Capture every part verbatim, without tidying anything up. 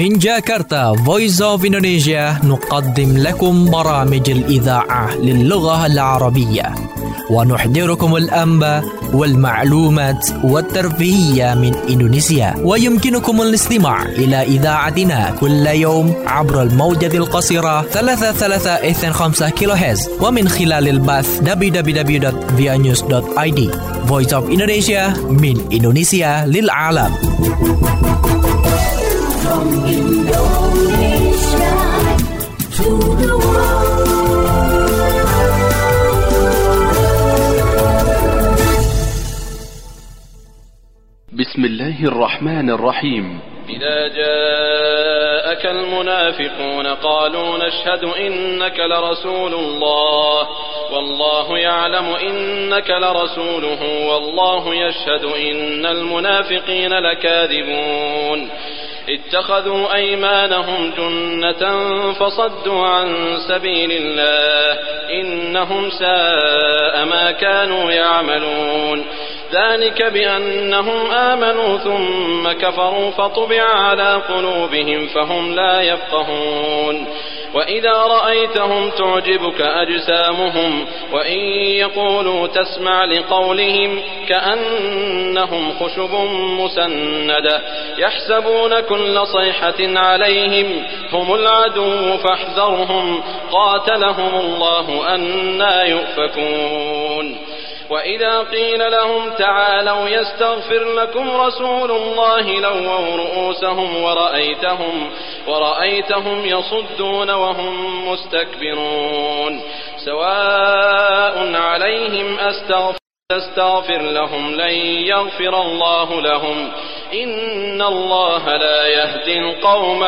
من جاكرتا Voice of Indonesia نقدم لكم برامج الإذاعة للغة العربية ونحضركم الأنباء والمعلومات والترفيهية من إندونيسيا. ويمكنكم الاستماع إلى إذاعتنا كل يوم عبر الموجة القصيرة ثلاثة ثلاثة اثنين خمسة كيلو هرتز ومن خلال البث دبليو دبليو دبليو دوت via news دوت آي دي. Voice of Indonesia من إندونيسيا للعالم. From Indonesia to the world. بسم الله الرحمن الرحيم. إذا جاءك المنافقون قالوا نشهد إنك لرسول الله والله يعلم إنك لرسوله والله يشهد إن المنافقين لكاذبون اتخذوا أيمانهم جنة فصدوا عن سبيل الله إنهم ساء ما كانوا يعملون ذلك بأنهم آمنوا ثم كفروا فطبع على قلوبهم فهم لا يفقهون وإذا رأيتهم تعجبك أجسامهم وإن يقولوا تسمع لقولهم كأنهم خشب مسندة يحسبون كل صيحة عليهم هم العدو فاحذرهم قاتلهم الله أنى يؤفكون وإذا قيل لهم تعالوا يستغفر لكم رسول الله لووا رؤوسهم ورأيتهم ورأيتهم يصدون وهم مستكبرون سواء عليهم أستغفر تستغفر لهم لن يغفر الله لهم إن الله لا يهدي القوم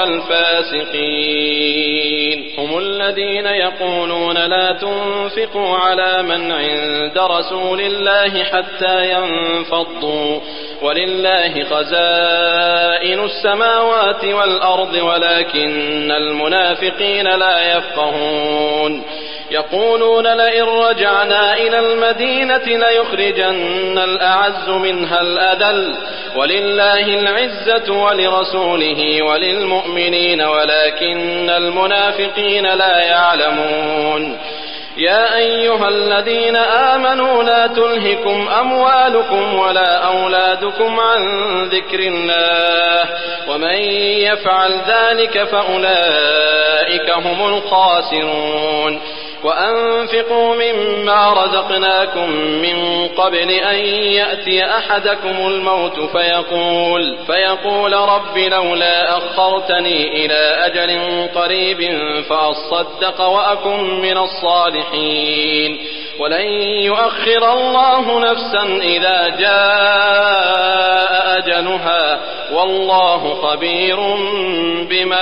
الفاسقين هم الذين يقولون لا تنفقوا على من عند رسول الله حتى ينفضوا ولله خزائن السماوات والأرض ولكن المنافقين لا يفقهون يقولون لئن رجعنا إلى المدينة ليخرجن الأعز منها الأذل ولله العزة ولرسوله وللمؤمنين ولكن المنافقين لا يعلمون يا أيها الذين آمنوا لا تلهكم أموالكم ولا أولادكم عن ذكر الله ومن يفعل ذلك فأولئك هم الخاسرون وأنفقوا مما رزقناكم من قبل أن يأتي أحدكم الموت فيقول فيقول رب لولا أخرتني إلى أجل قريب فأصدق وأكن من الصالحين ولن يؤخر الله نفسا إذا جاء أجلها والله خبير بما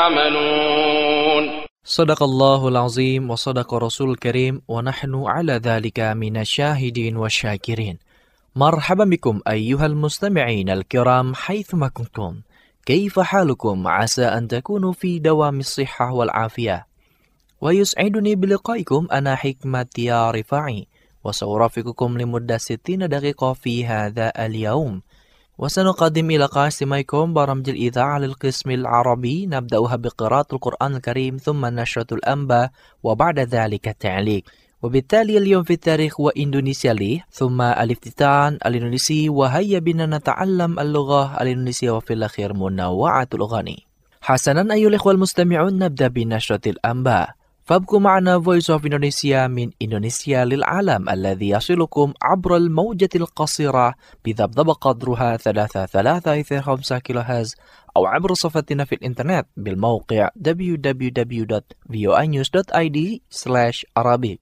تعملون. Sadaqallahul azim wa sadaqa rasul karim wa nahnu ala dhalika minasyahidin wa syakirin. Marhaban bikum ayyuhal mustami'in al-kiram haythuma kuntum. Kaifa halukum? Asa an takunu fi dawamis sihhah wal afiyah. Wa yus'iduni biliqaikum ana hikmati ya rifa'i wa sawrafikukum limuddah sittina daqiqah fi hadha al-yawm. وسنقدم إلى قاسميكم برامج الإذاعة للقسم العربي نبدأها بقراءة القرآن الكريم ثم نشرة الأنباء وبعد ذلك التعليق وبالتالي اليوم في التاريخ وإندونيسيا لي ثم الافتتان الإندونيسي وهيا بنا نتعلم اللغة الإندونيسية وفي الأخير منوعة الأغاني. حسنا أيها الإخوة المستمعون نبدأ بنشرة الأنباء فابقوا معنا Voice of Indonesia من إندونيسيا للعالم الذي يصلكم عبر الموجة القصيرة بذبذب قدرها ثلاثة ثلاثة اثنين خمسة كيلو هرتز أو عبر صفحتنا في الإنترنت بالموقع دبليو دبليو دبليو دوت فيو آي نيوز دوت آي دي سلاش عربي.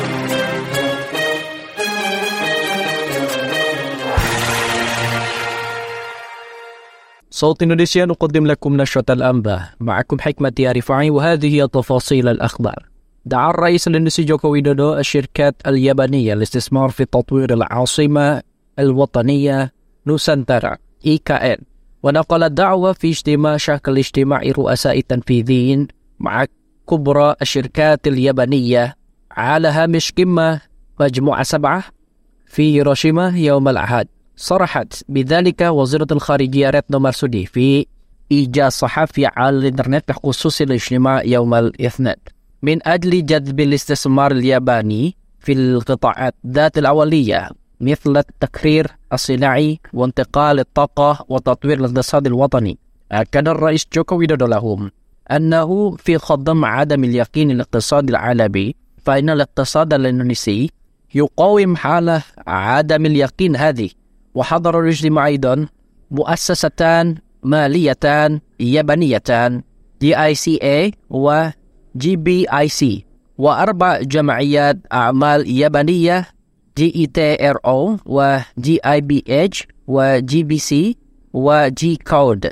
صوت إندونيسيا نقدم لكم نشرة الأنباء معكم حكمة يا رفاعي وهذه هي تفاصيل الأخبار. دعا الرئيس الإندونيسي جوكو ويدودو الشركات اليابانية للاستثمار في تطوير العاصمة الوطنية نوسانتارا إي كي إن ونقل الدعوة في اجتماع شكل اجتماع رؤساء تنفيذيين مع كبرى الشركات اليابانية على هامش قمة مجموعة سبعة في هيروشيما يوم الأحد. صرحت بذلك وزيرة الخارجية ريتنو مارسودي في إيجاز صحفي على الإنترنت بخصوص الاجتماع يوم الاثنين من أجل جذب الاستثمار الياباني في القطاعات ذات الأولية مثل التكرير الصناعي وانتقال الطاقة وتطوير الاقتصاد الوطني. أكد الرئيس جوكو ويدودو لهم أنه في خضم عدم اليقين الاقتصادي العالمي فإن الاقتصاد الإندونيسي يقاوم حالة عدم اليقين هذه. وحضر الاجتماع أيضا مؤسستان ماليتان يابانيتان دي آي سي إيه و جي بي آي سي وأربع جمعيات أعمال يابانية جي إي تي آر أو و جي آي بي إتش و جي بي سي و جي كود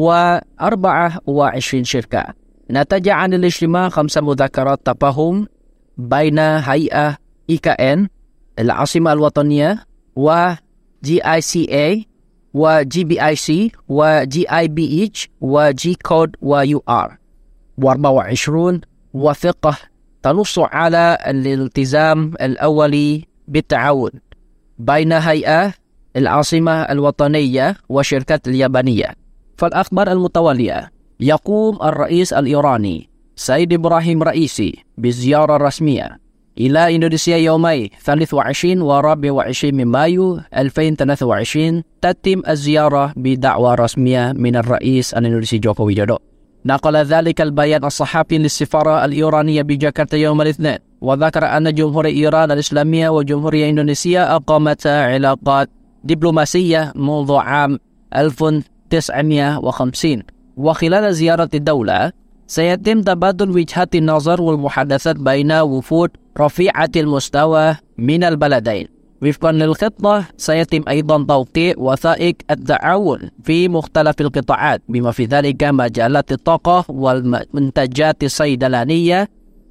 وأربعة وعشرين شركة. نتج عن الاجتماع خمس مذكرات تفاهم بين هيئة إي كي إن العاصمة الوطنية و جي آي سي إيه و جي بي آي سي و جي آي بي إتش و جي كود و يو آر وأربعة وعشرين وثيقة تنص على الالتزام الأولي بالتعاون بين هيئة العاصمة الوطنية والشركات اليابانية. فالأخبار المتوالية: يقوم الرئيس الإيراني سيد إبراهيم رئيسي بزيارة رسمية إلى إندونيسيا يومي ثالث وعشرين ورابع وعشرين من مايو ألفين وثلاثة وعشرين. تتم الزيارة بدعوة رسمية من الرئيس الإندونيسي جوكو ويدودو. نقل ذلك البيان الصحفي للسفارة الإيرانية بجاكرتا يوم الاثنين، وذكر أن جمهورية إيران الإسلامية وجمهورية إندونيسيا أقامتا علاقات دبلوماسية منذ عام ألف وتسعمائة وخمسين. وخلال زيارة الدولة سيتم تبادل وجهات النظر والمحادثات بين وفود رفيعة المستوى من البلدين. وفقا للخطة سيتم أيضا توقيع وثائق التعاون في مختلف القطاعات بما في ذلك مجالات الطاقة والمنتجات الصيدلانية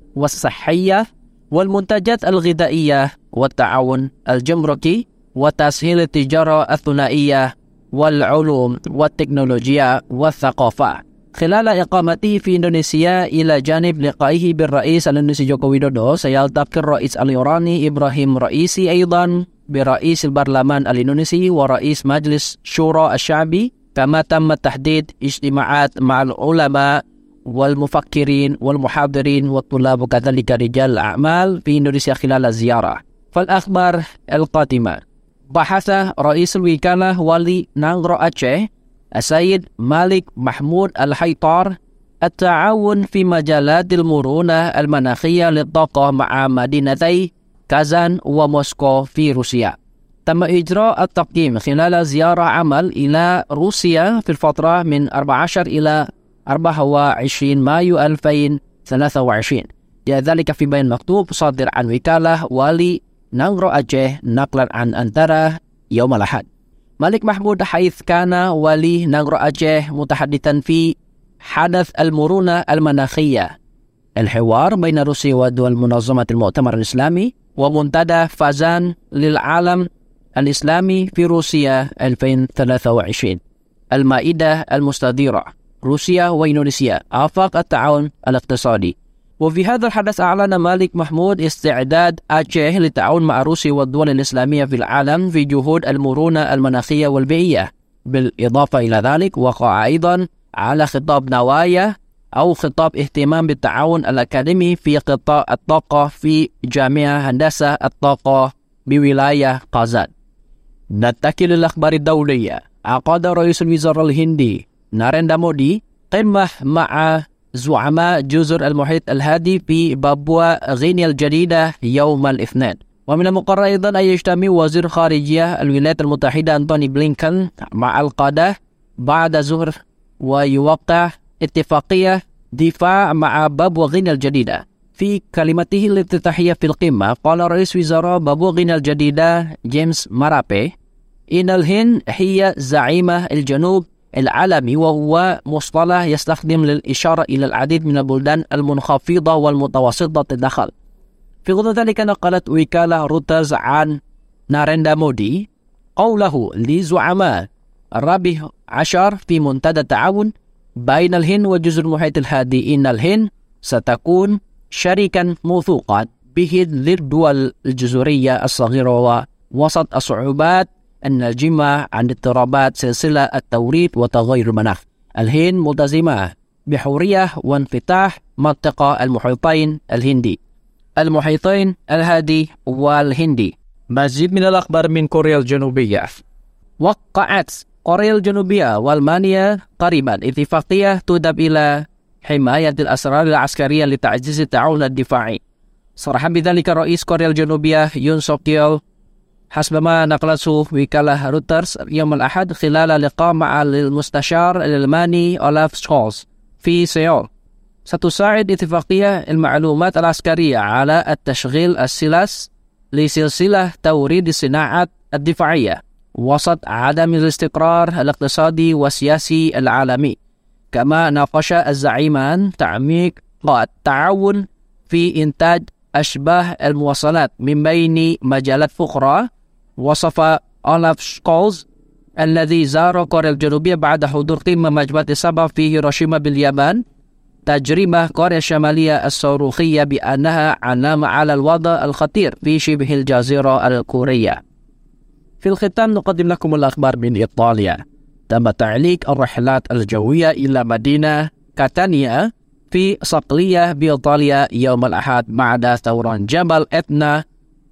والصحية والمنتجات الغذائية والتعاون الجمركي وتسهيل التجارة الثنائية والعلوم والتكنولوجيا والثقافة. خلال إقامته في إندونيسيا إلى جانب لقائه بالرئيس الإندونيسي جوكو ويدودو سيلتقي الرئيس الإيراني إبراهيم رئيسي أيضا برئيس البرلمان الإندونيسي ورئيس مجلس شورى الشعبي. كما تم تحديد اجتماعات مع العلماء والمفكرين والمحاضرين والطلاب وكذلك رجال الأعمال في إندونيسيا خلال الزيارة. فالأخبار القادمة: بحث رئيس الوكالة والي نانغرو أتشه السيد مالك محمود الحيطار التعاون في مجالات المرونة المناخية للطاقة مع مدينتي كازان وموسكو في روسيا. تم إجراء التقييم خلال زيارة عمل إلى روسيا في الفترة من أربعة عشر إلى أربعة وعشرين مايو ألفين وثلاثة وعشرين. جاء ذلك في بيان مكتوب صادر عن وكالة والي نانغرو أتشه نقلا عن أنترا يوم الأحد. مالك محمود حيث كان والي نانغرو أتشه متحدثا في حدث المرونة المناخية الحوار بين روسيا ودول منظمة المؤتمر الإسلامي ومنتدى فازان للعالم الإسلامي في روسيا ألفين وثلاثة وعشرين. المائدة المستديرة روسيا وإندونيسيا آفاق التعاون الاقتصادي. وفي هذا الحدث أعلن مالك محمود استعداد أتشه للتعاون مع روسيا والدول الإسلامية في العالم في جهود المرونة المناخية والبيئية. بالإضافة إلى ذلك وقع أيضا على خطاب نوايا أو خطاب اهتمام بالتعاون الأكاديمي في قطاع الطاقة في جامعة هندسة الطاقة بولاية قازان. ننتقل للأخبار الدولية. عقد رئيس الوزراء الهندي ناريندرا مودي قمة مع زعماء جزر المحيط الهادي في بابوا غينيا الجديدة يوم الاثنين. ومن المقرر أيضا أن يجتمع وزير خارجية الولايات المتحدة أنتوني بلينكن مع القادة بعد ظهر ويوقع اتفاقية دفاع مع بابوا غينيا الجديدة. في كلمته الافتتاحية في القمة قال رئيس وزراء بابوا غينيا الجديدة جيمس مارابي إن الهند هي زعيمة الجنوب العالمي، وهو مصطلح يستخدم للإشارة إلى العديد من البلدان المنخفضة والمتوسطة الدخل. في غض ذلك نقلت وكالة رويترز عن ناريندرا مودي قوله لزعماء الرابع عشر في منتدى التعاون بين الهند وجزر المحيط الهادي إن الهند ستكون شريكا موثوقا به للدول الجزرية الصغيرة وسط الصعوبات الناجمة عن اضطرابات سلسلة التوريد وتغير المناخ. الهند ملتزمة بحرية وانفتاح منطقة المحيطين الهندي المحيطين الهادي والهندي. مزيد من الأخبار من كوريا الجنوبية. وقعت كوريا الجنوبية وألمانيا قريبا اتفاقية تهدف إلى حماية الأسرار العسكرية لتعزيز التعاون الدفاعي. صرح بذلك رئيس كوريا الجنوبية يون سوك يول حسب ما نقلته وكالة رويترز يوم الأحد خلال لقاء مع المستشار الألماني أولاف شولز في سيول. ستساعد اتفاقية المعلومات العسكرية على التشغيل السلس لسلسلة توريد الصناعات الدفاعية وسط عدم الاستقرار الاقتصادي والسياسي العالمي. كما ناقش الزعيمان تعميق التعاون في إنتاج أشباه المواصلات من بين مجالات أخرى. وصف أولاف شولز الذي زار كوريا الجنوبية بعد حضور قمة مجموعة السبع في هيروشيما باليابان تجربة كوريا الشمالية الصاروخية بأنها علامة على الوضع الخطير في شبه الجزيرة الكورية. في الختام نقدم لكم الأخبار من إيطاليا. تم تعليق الرحلات الجوية إلى مدينة كاتانيا في صقلية بإيطاليا يوم الأحد بعد ثوران جبل إتنا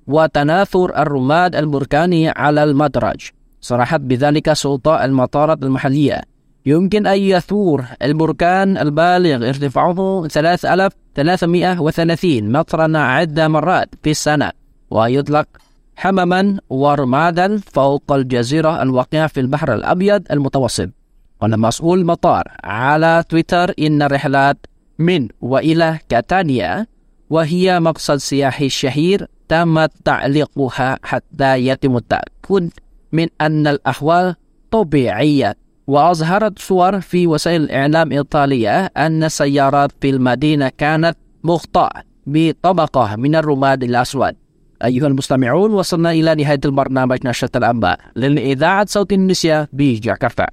وتناثر الرماد البركاني على المدرج. صرحت بذلك سلطات المطارات المحلية. يمكن أن يثور البركان البالغ ارتفاعه ثلاثة آلاف وثلاثمائة وثلاثين مترا عدة مرات في السنة ويطلق حمما ورمادا فوق الجزيرة الواقعة في البحر الأبيض المتوسط. قال مسؤول المطار على تويتر إن الرحلات من وإلى كاتانيا وهي مقصد سياحي شهير تم تعليقها حتى يتم التأكد من أن الأحوال طبيعية. وأظهرت صور في وسائل الإعلام الإيطالية أن السيارات في المدينة كانت مغطاة بطبقة من الرماد الأسود. أيها المستمعون، وصلنا إلى نهاية البرنامج نشرة الأنباء للإذاعة صوت إندونيسيا بجاكرتا.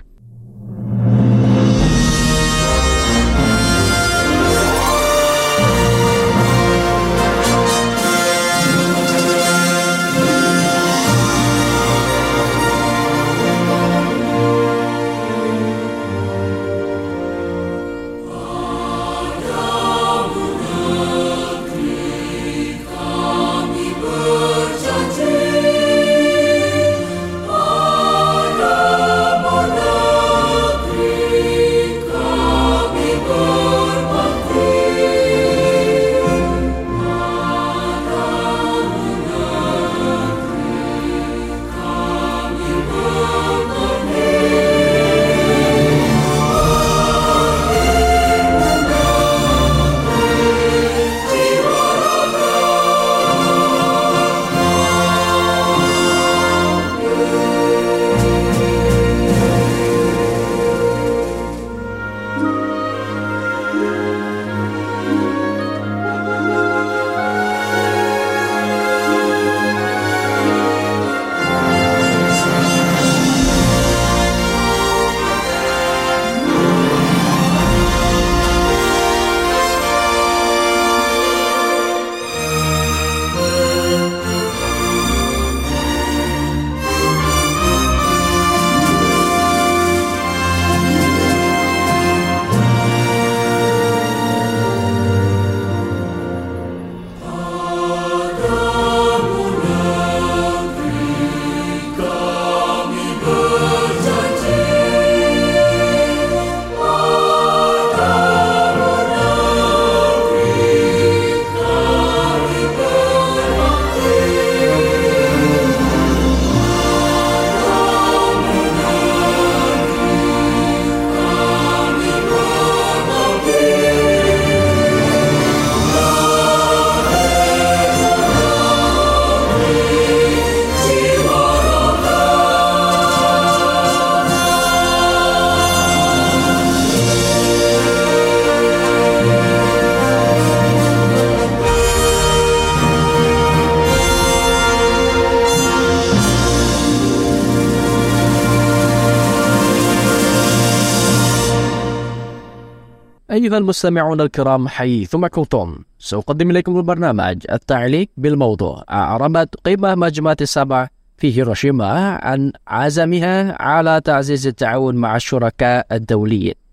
أيها المستمعون الكرام حيثما كنتم، سأقدم إليكم البرنامج التعليق بالموضوع. أعربت قمة مجموعة السبع في هيروشيما عن عزمها على تعزيز التعاون مع الشركاء الدوليين.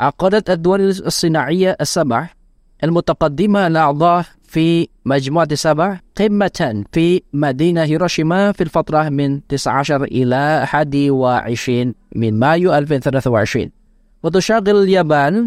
عقدت الدول الصناعية السبع المتقدمة الأعضاء في مجموعة السبع قمة في مدينة هيروشيما في الفترة من تسعة عشر إلى أحد وعشرين من مايو ألفين وثلاثة وعشرين. وتشغل اليابان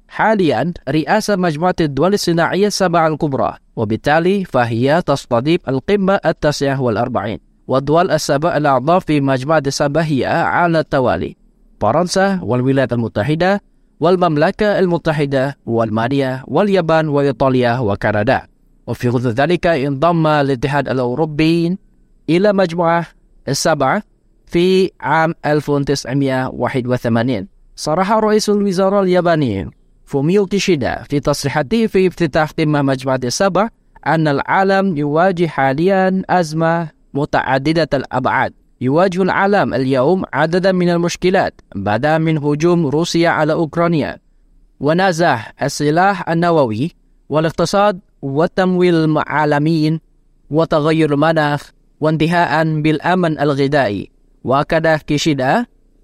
حاليا رئاسة مجموعة الدول الصناعية السبع الكبرى، وبالتالي فهي تستضيف القمة التاسعة والأربعين. والدول السبع الأعضاء في مجموعة السبع هي على التوالي: فرنسا والولايات المتحدة والمملكة المتحدة والمانيا واليابان وإيطاليا وكندا. وفي غض ذلك انضم الاتحاد الأوروبي إلى مجموعة السبع في عام ألف وتسعمائة وواحد وثمانين. صرح رئيس الوزراء الياباني فوميو كيشيدا في تصريحاته في افتتاح قمة مجموعة السبع أن العالم يواجه حاليا أزمة متعددة الأبعاد. يواجه العالم اليوم عددا من المشكلات، بدءا من هجوم روسيا على أوكرانيا ونزاع السلاح النووي والاقتصاد والتمويل العالمي وتغير المناخ وانتهاء بالأمن الغذائي. وأكد كيشيدا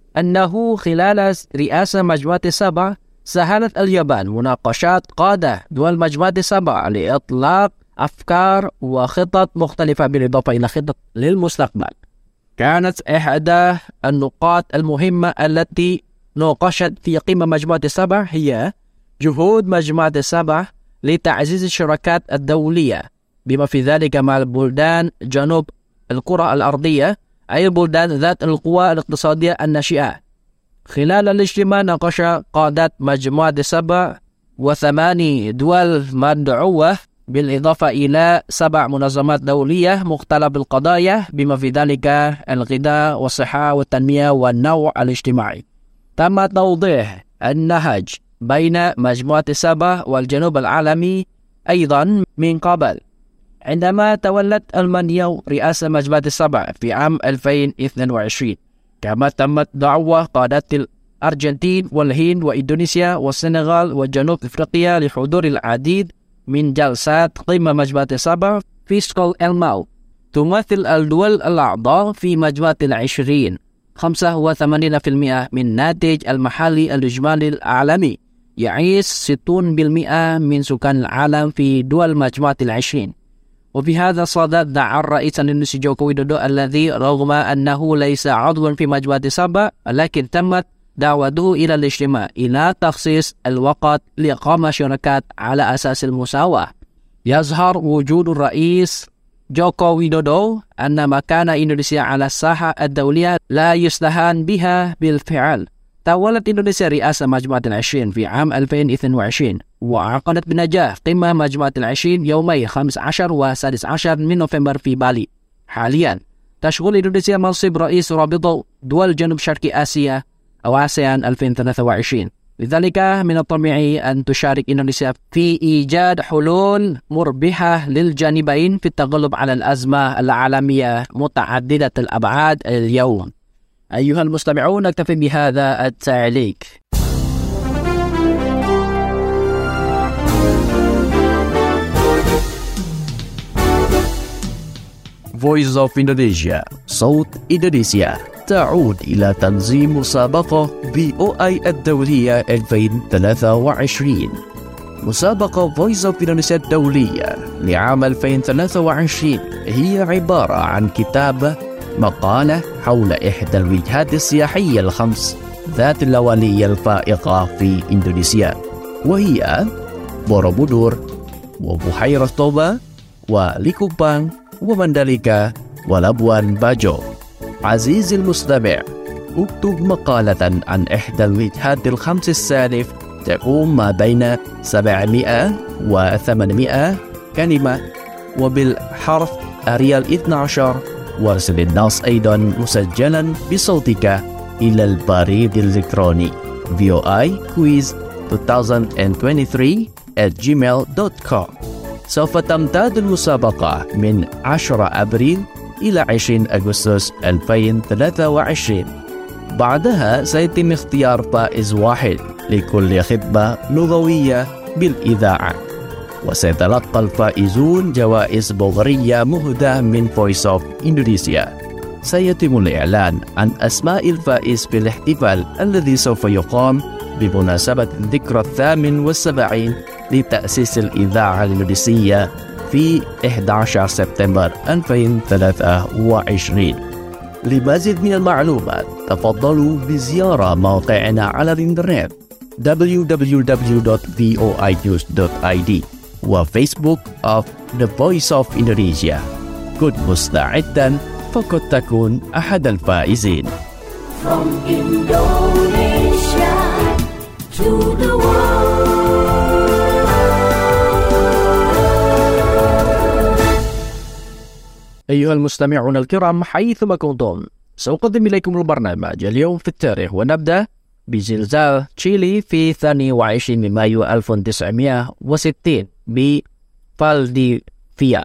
أنه خلال رئاسة مجموعة السبع ساهمت اليابان مناقشات قادة دول مجموعة السبع لإطلاق أفكار وخطط مختلفة بالإضافة إلى خطط للمستقبل. كانت إحدى النقاط المهمة التي ناقشت في قمة مجموعة السبع هي جهود مجموعة السبع لتعزيز الشراكات الدولية، بما في ذلك مع البلدان جنوب الكرة الأرضية، أي البلدان ذات القوى الاقتصادية الناشئة. خلال الاجتماع ناقش قادة مجموعة السبع وثماني دول مدعوة بالإضافة إلى سبع منظمات دولية مختلف القضايا، بما في ذلك الغذاء والصحة والتنمية والنوع الاجتماعي. تم توضيح النهج بين مجموعة السبع والجنوب العالمي أيضا من قبل، عندما تولت ألمانيا رئاسة مجموعة السبع في عام ألفين واثنين وعشرين. كما تمت دعوة قادة الأرجنتين والهند وإندونيسيا والسنغال وجنوب أفريقيا لحضور العديد من جلسات قمة مجموعة السبع في ستوكهولم. تمثل الدول الأعضاء في مجموعة العشرين خمسة وثمانين بالمئة من الناتج المحلي الإجمالي العالمي. يعيش ستون بالمئة من سكان العالم في دول مجموعة العشرين. وفي هذا الصدد دعا الرئيس الإندونيسي جوكو ويدودو الذي رغم أنه ليس عضوا في مجموعة السبع لكن تمت دعوته إلى الاجتماع إلى تخصيص الوقت لإقامة شراكات على أساس المساواة. يظهر وجود الرئيس جوكو ويدودو أن مكان إندونيسيا على الساحة الدولية لا يستهان بها بالفعل. تولت إندونيسيا رئاسة مجموعة العشرين في عام ألفين واثنين وعشرين، وعقدت بنجاح قمة مجموعة العشرين يومي خامس عشر وسادس عشر من نوفمبر في بالي. حاليا تشغل إندونيسيا منصب رئيس رابطة دول جنوب شرق آسيا أو آسيان ألفين وثلاثة وعشرين. لذلك من الطبيعي أن تشارك إندونيسيا في إيجاد حلول مربحة للجانبين في التغلب على الأزمة العالمية متعددة الأبعاد اليوم. أيها المستمعون، نكتفي بهذا التعليق. Voice of Indonesia, صوت إندونيسيا، تعود إلى تنظيم مسابقة بي أو آي الدولية ألفين وثلاثة وعشرين. مسابقة Voice of Indonesia الدولية لعام ألفين وثلاثة وعشرين هي عبارة عن كتاب مقالة حول إحدى الوجهات السياحية الخمس ذات اللوالية الفائقة في إندونيسيا، وهي بوروبودور وبحيرة توبا وليكوبان ومنداليكا ولابوان باجو. عزيزي المستمع، اكتب مقالة عن إحدى الوجهات الخمس السالف تقوم ما بين سبعمائة وثمانمائة كلمة وبالحرف أريال اثني عشر، وارسل النص أيضا مسجلا بصوتك إلى البريد الإلكتروني في أو آي كويز ألفين وثلاثة وعشرين at gmail dot com. سوف تمتد المسابقة من عشرة أبريل إلى عشرين أغسطس ألفين وثلاثة وعشرين. بعدها سيتم اختيار فائز واحد لكل خطبة لغوية بالإذاعة، وسيتلقى الفائزون جوائز بغرية مهداة من Voice of Indonesia. سيتم الإعلان عن أسماء الفائز في الاحتفال الذي سوف يقام بمناسبة الذكرى الثامن والسبعين لتأسيس الإذاعة الإندونيسية في أحد عشر سبتمبر ألفين وثلاثة وعشرين. لمزيد من المعلومات تفضلوا بزيارة موقعنا على الإنترنت دبليو دبليو دبليو دوت في او اي نيوز دوت اي دي وفيسبوك of The Voice of Indonesia. كن مستعدا فقد تكون أحد الفائزين. From Indonesia to the world. أيها المستمعون الكرام حيثما كنتم، سأقدم إليكم البرنامج اليوم في التاريخ، ونبدأ بزلزال تشيلي في الثاني والعشرين من مايو ألف وتسعمائة وستين بفالديفيا.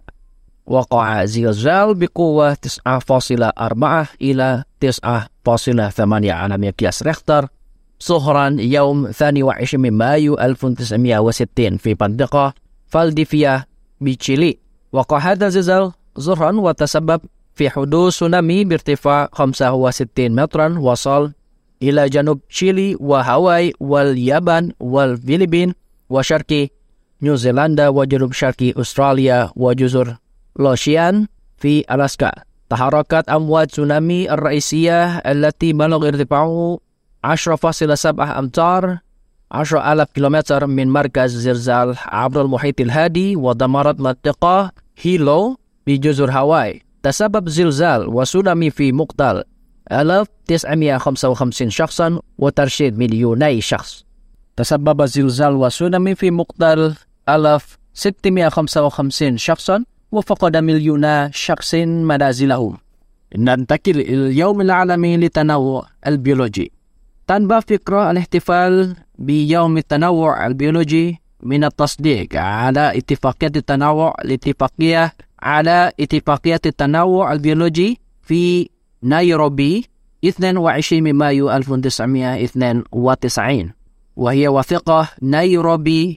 وقع زلزال بقوة تسعة فاصلة أربعة إلى تسعة فاصلة ثمانية على مقياس ريختر ظهرا يوم الثاني والعشرين من مايو ألف وتسعمائة وستين في منطقة فالديفيا بتشيلي. وقع هذا الزلزال ظهرا وتسبب في حدوث تسونامي بارتفاع خمسة وستين مترا وصل إلى جنوب تشيلي وهاواي واليابان والفلبين وشرق نيوزيلندا وجنوب شرق أستراليا وجزر لوشيان في ألاسكا. تحركت أمواج تسونامي الرئيسية التي بلغ ارتفاعه عشرة فاصلة سبعة أمتار عشرة آلاف كيلومتر من مركز الزلزال عبر المحيط الهادي ودمرت منطقة هيلو بجزر هاواي. تسبب زلزال وتسونامي في مقتل ألف وتسعمائة وخمسة وخمسين شخصا وترشيد مليوني شخص. تسبب زلزال وتسونامي في مقتل ألف وستمائة وخمسة وخمسين شخصا وفقد مليون شخص منازلهم. ننتقل إلى اليوم العالمي للتنوع البيولوجي. تنبع فكرة الاحتفال بيوم التنوع البيولوجي من التصديق على اتفاقية التنوع الاتفاقية على اتفاقية التنوع البيولوجي في نيروبي اثنين وعشرين من مايو ألف وتسعمائة واثنين وتسعين، وهي وثيقة نيروبي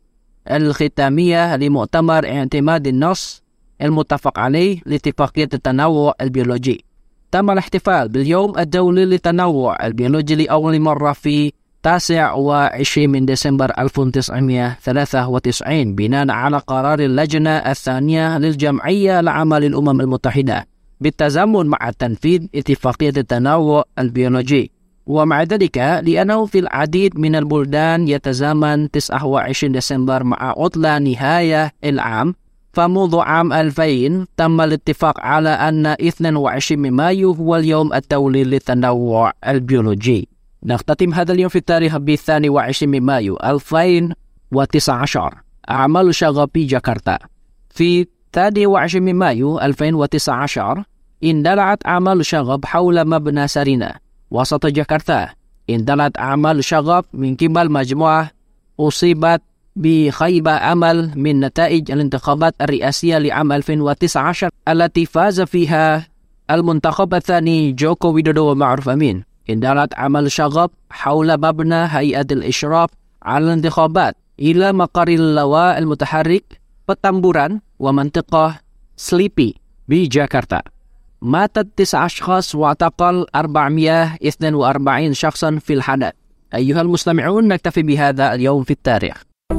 الختامية لمؤتمر اعتماد النص المتفق عليه لاتفاقية التنوع البيولوجي. تم الاحتفال باليوم الدولي للتنوع البيولوجي لأول مرة في تاسع وعشرين من ديسمبر ألف وتسعمائة وثلاثة وتسعين بناء على قرار اللجنة الثانية للجمعية العامة للأمم المتحدة بالتزامن مع تنفيذ اتفاقية التنوع البيولوجي. ومع ذلك لأنه في العديد من البلدان يتزامن تسعة وعشرين ديسمبر مع عطلة نهاية العام، فمنذ عام ألفين تم الاتفاق على أن اثنين وعشرين من مايو هو اليوم الدولي للتنوع البيولوجي. نختتم هذا اليوم في التاريخ بالثاني وعشرين من مايو ألفين وتسعة عشر. أعمال شغب في جاكرتا. في الثاني وعشرين من مايو ألفين وتسعة عشر اندلعت أعمال شغب حول مبنى سارينا وسط جاكرتا. اندلعت أعمال شغب من قبل مجموعة أصيبت بخيبة أمل من نتائج الانتخابات الرئاسية لعام ألفين وتسعة عشر التي فاز فيها المنتخب الثاني جوكو ويدودو ومعروف أمين. اندلعت أعمال شغب حول مبنى هيئة الإشراف على الانتخابات إلى مقر اللواء المتحرك بتامبوران ومنطقة سليبي بجاكرتا. ماتت تسعة أشخاص واعتقل أربعمائة واثنين وأربعين شخصا في الحدث. أيها المستمعون، نكتفي بهذا اليوم في التاريخ.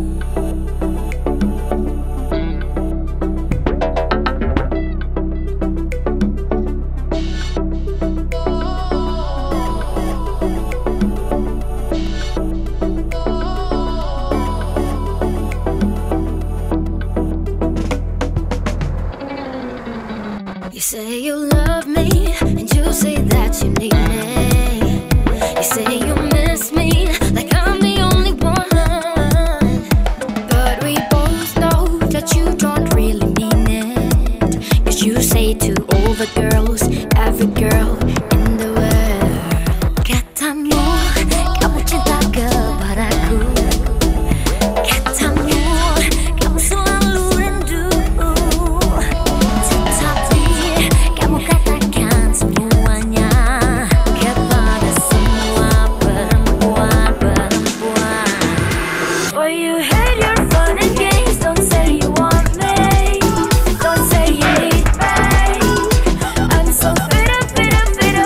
You say you love me, and you say that you need me. You say you miss me, like I'm the only one. But we both know that you don't really mean it. 'Cause you say to all the girls, every girl in the world, katamu, kamu cinta kepadaku. Katamu, kamu selalu rindu. Tetapi kamu katakan semuanya kepada semua perempuan-perempuan. Boy, you hate your fun and games. Don't say you want me. Don't say you need me. I'm so fed up, fed up, fed up.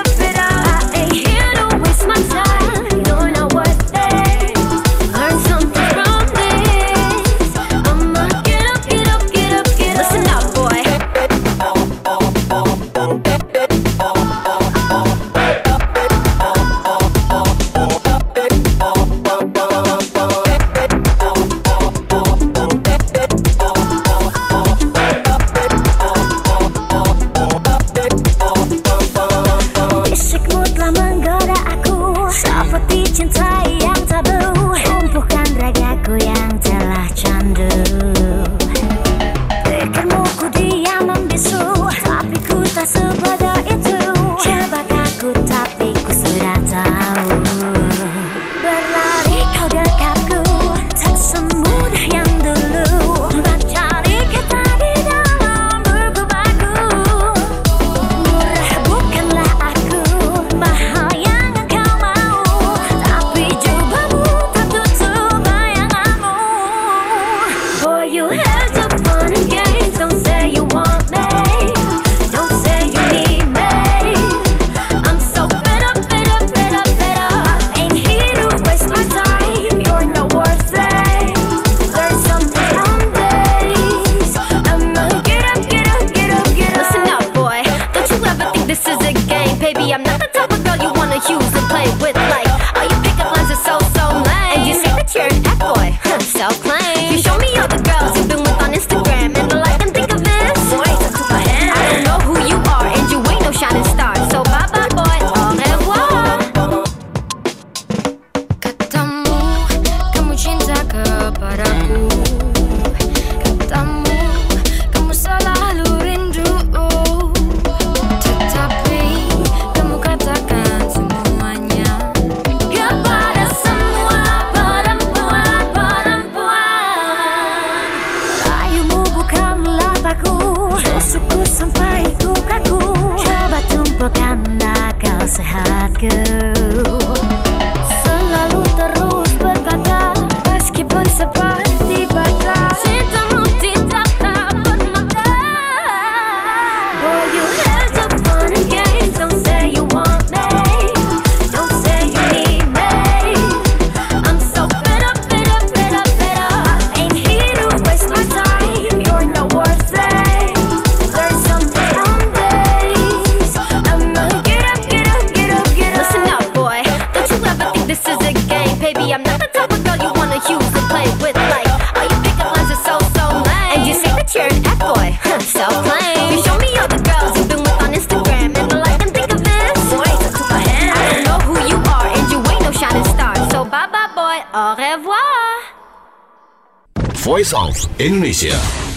Voice of Indonesia.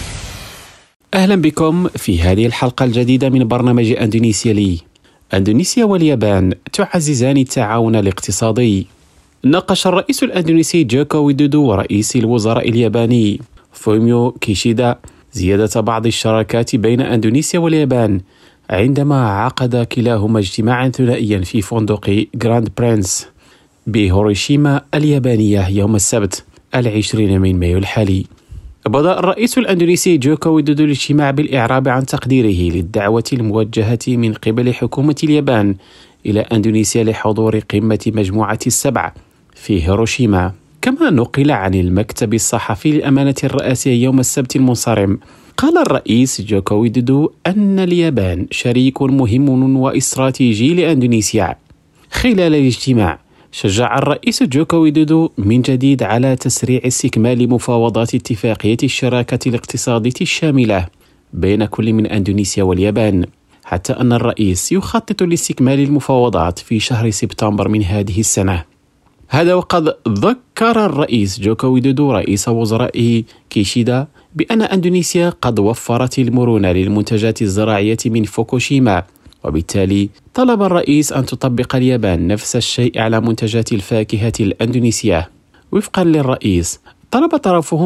أهلا بكم في هذه الحلقة الجديدة من برنامج أندونيسيا لي. أندونيسيا واليابان تعززان التعاون الاقتصادي. ناقش الرئيس الأندونيسي جوكو ويدودو ورئيس الوزراء الياباني فوميو كيشيدا زيادة بعض الشراكات بين أندونيسيا واليابان عندما عقد كلاهما اجتماعا ثنائيا في فندق جراند برينس بهيروشيما اليابانية يوم السبت العشرين من مايو الحالي. بدأ الرئيس الأندونيسي جوكو ويدودو الاجتماع بالإعراب عن تقديره للدعوة الموجهة من قبل حكومة اليابان إلى أندونيسيا لحضور قمة مجموعة السبع في هيروشيما. كما نقل عن المكتب الصحفي للأمانة الرئاسية يوم السبت المنصرم، قال الرئيس جوكو ويدودو أن اليابان شريك مهم واستراتيجي لأندونيسيا. خلال الاجتماع شجع الرئيس جوكو ويدودو من جديد على تسريع استكمال مفاوضات اتفاقية الشراكة الاقتصادية الشاملة بين كل من أندونيسيا واليابان، حتى أن الرئيس يخطط لاستكمال المفاوضات في شهر سبتمبر من هذه السنة. هذا وقد ذكر الرئيس جوكو ويدودو رئيس وزرائه كيشيدا بأن أندونيسيا قد وفرت المرونة للمنتجات الزراعية من فوكوشيما، وبالتالي طلب الرئيس أن تطبق اليابان نفس الشيء على منتجات الفاكهة الأندونيسية. وفقا للرئيس طلب طرفه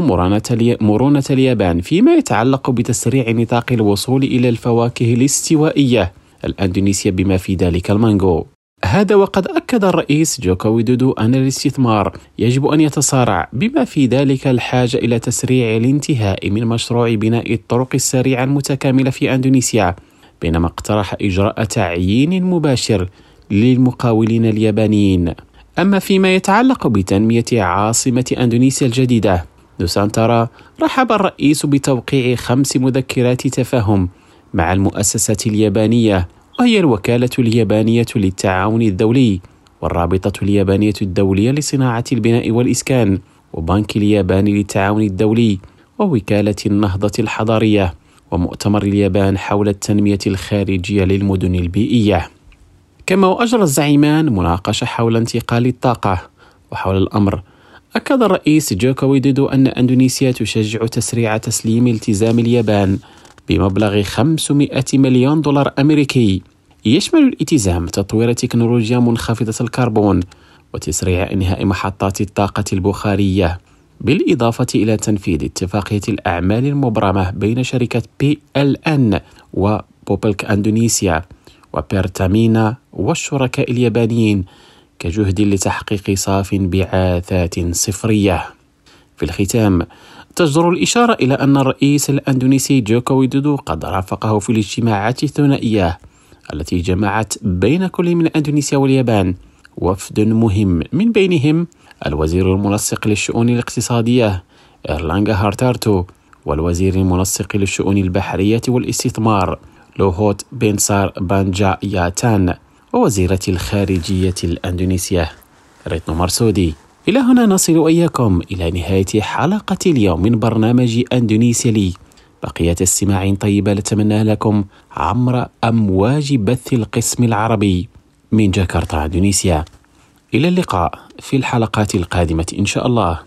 مرونة اليابان فيما يتعلق بتسريع نطاق الوصول إلى الفواكه الاستوائية الأندونيسية بما في ذلك المانجو. هذا وقد أكد الرئيس جوكو ويدودو أن الاستثمار يجب أن يتسارع، بما في ذلك الحاجة إلى تسريع الانتهاء من مشروع بناء الطرق السريعة المتكاملة في أندونيسيا، بينما اقترح إجراء تعيين مباشر للمقاولين اليابانيين. أما فيما يتعلق بتنمية عاصمة أندونيسيا الجديدة نوسانتارا، رحب الرئيس بتوقيع خمس مذكرات تفاهم مع المؤسسة اليابانية، وهي الوكالة اليابانية للتعاون الدولي، والرابطة اليابانية الدولية لصناعة البناء والإسكان، وبنك اليابان للتعاون الدولي، ووكالة النهضة الحضارية، ومؤتمر اليابان حول التنمية الخارجية للمدن البيئية. كما وأجرى الزعيمان مناقشة حول انتقال الطاقة. وحول الأمر أكد الرئيس جوكو ويدودو أن أندونيسيا تشجع تسريع تسليم التزام اليابان بمبلغ خمسمائة مليون دولار أمريكي، يشمل الالتزام تطوير تكنولوجيا منخفضة الكربون وتسريع إنهاء محطات الطاقة البخارية، بالإضافة إلى تنفيذ اتفاقية الأعمال المبرمة بين شركة بي إل إن وبوبلك أندونيسيا وبيرتامينا والشركاء اليابانيين كجهد لتحقيق صافٍ بعاثات صفرية. في الختام تجدر الإشارة إلى أن الرئيس الأندونيسي جوكو ويدودو قد رافقه في الاجتماعات الثنائية التي جمعت بين كل من أندونيسيا واليابان وفد مهم، من بينهم الوزير المنسق للشؤون الاقتصادية إيرلانغا هارتارتو، والوزير المنسق للشؤون البحرية والاستثمار لوهوت بنسار بانجا ياتان، ووزيرة الخارجية الأندونيسية ريتنو مرسودي. إلى هنا نصل إياكم إلى نهاية حلقة اليوم من برنامج أندونيسيا لي. بقية استماع طيبة لتمنى لكم عبر أمواج بث القسم العربي من جاكرتا أندونيسيا. إلى اللقاء في الحلقات القادمة إن شاء الله.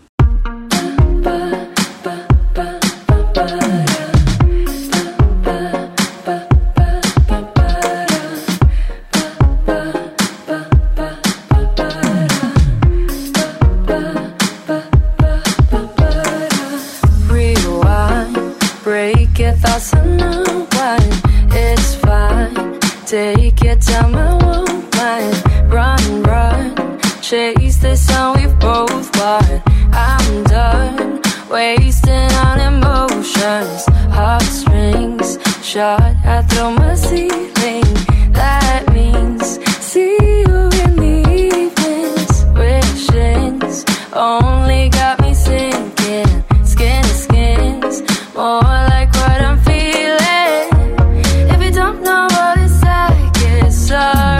Take your time, I won't mind. Run, run, chase the sun we've both won. I'm done wasting on emotions. Heartstrings shot out through my ceiling. That means see you in the evenings. Wishings only got me sinking. Skin to skin's more like what I'm feeling. If you don't know what it's like, it's so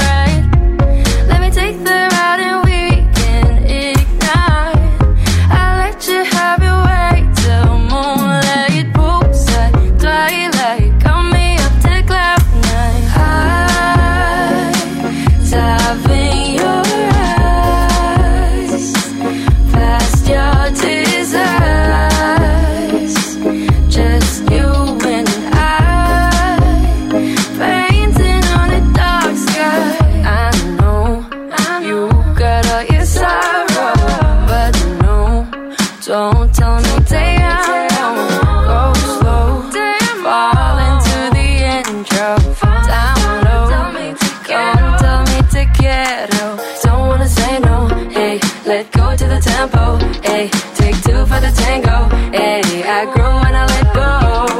let go to the tempo, ayy. Take two for the tango, ayy. I grow when I let go.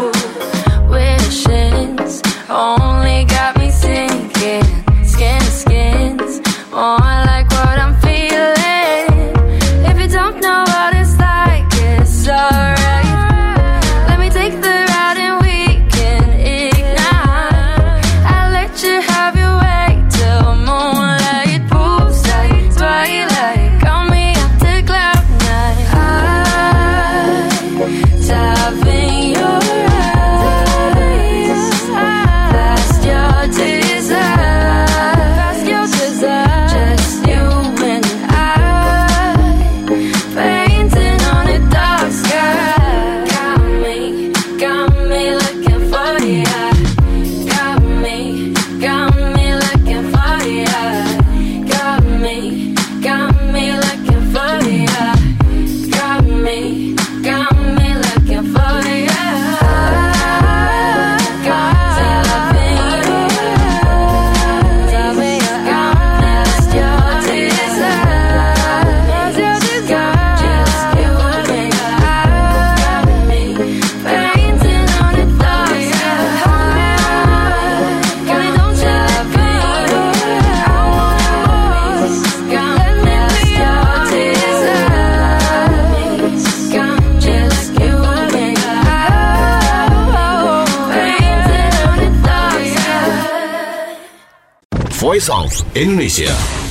Wishes only got me sinking, skin to skins, more like what I'm feeling. If you don't know what it's like, it's alright. Let me take the ride and we can ignite. I'll let you have your way till moonlight, poolside, twilight. Call me after cloud nine. I dive in your eyes, past your desire, past your desire. Just you and I, painting on a dark sky. Got me, got me looking for ya. Got me, got me looking for ya. Got me, got me looking for ya. Got me, got me looking for ya. Got me loving you. Got me past your desire. Just you and me. Got me painting on a dark sky. Got me, don't you let go. I want got me past your desire. Got just you and me. Painting on a dark sky. Voice of Indonesia.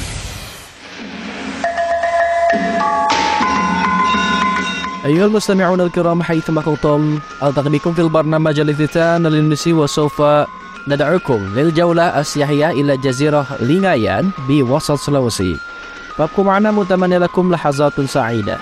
أيها المستمعون الكرام حيثما كنتم، ألتقي بكم في البرنامج الافتتان الإندونيسي، وسوف ندعوكم للجولة السياحية إلى جزيرة لينغايان بوسط سلوسي. فابقوا معنا متمنى لكم لحظات سعيدة.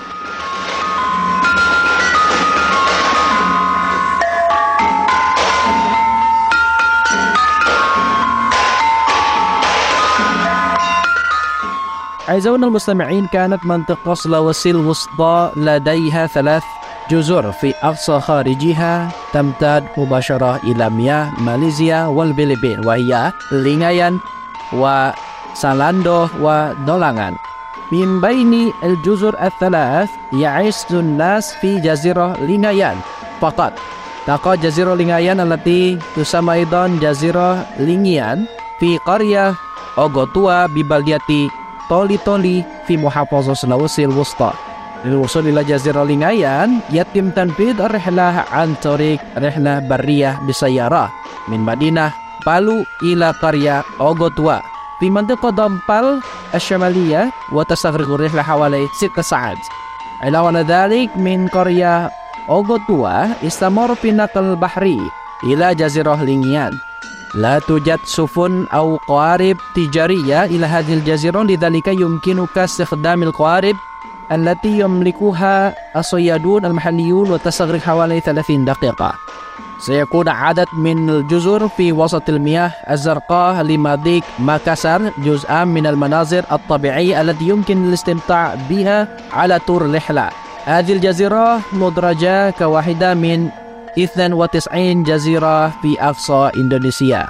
أعزائنا المستمعين، كانت منطقة سلوسي الوسطى لديها ثلاث جزر في أقصى خارجها تمتد مباشرة إلى مياه ماليزيا والفلبين، وهي لينغايان وسالاندو ودولانgan. من بين الجزر الثلاث يعيش الناس في جزيرة لينغايان فقط. تقع جزيرة لينغايان التي تسمى أيضا جزيرة لينغيان في قرية أوغوتوا ببلدة تولي تولي في محافظة سلوسي الوسطى. للوصول إلى جزيرة لينغايان يتم تنفيذ الرحلة عن طريق رحلة برية بسيارة من مدينة بالو إلى قرية أوغوتوا في منطقة دامبال الشمالية، وتستغرق الرحلة حوالي ست ساعات. علاوة على ذلك، من قرية أوغوتوا استمر في نقل البحري إلى جزيرة لينغايان. لا توجد سفن أو قوارب تجارية إلى هذه الجزيرة، لذلك يمكنك استخدام القوارب التي يملكها الصيادون المحليون، وتستغرق حوالي ثلاثين دقيقة. سيكون عدد من الجزر في وسط المياه الزرقاء لمضيق ماكاسار جزءا من المناظر الطبيعية التي يمكن الاستمتاع بها على طول الرحلة. هذه الجزيرة مدرجة كواحدة من اثنين وتسعين جزيرة في أقصى إندونيسيا.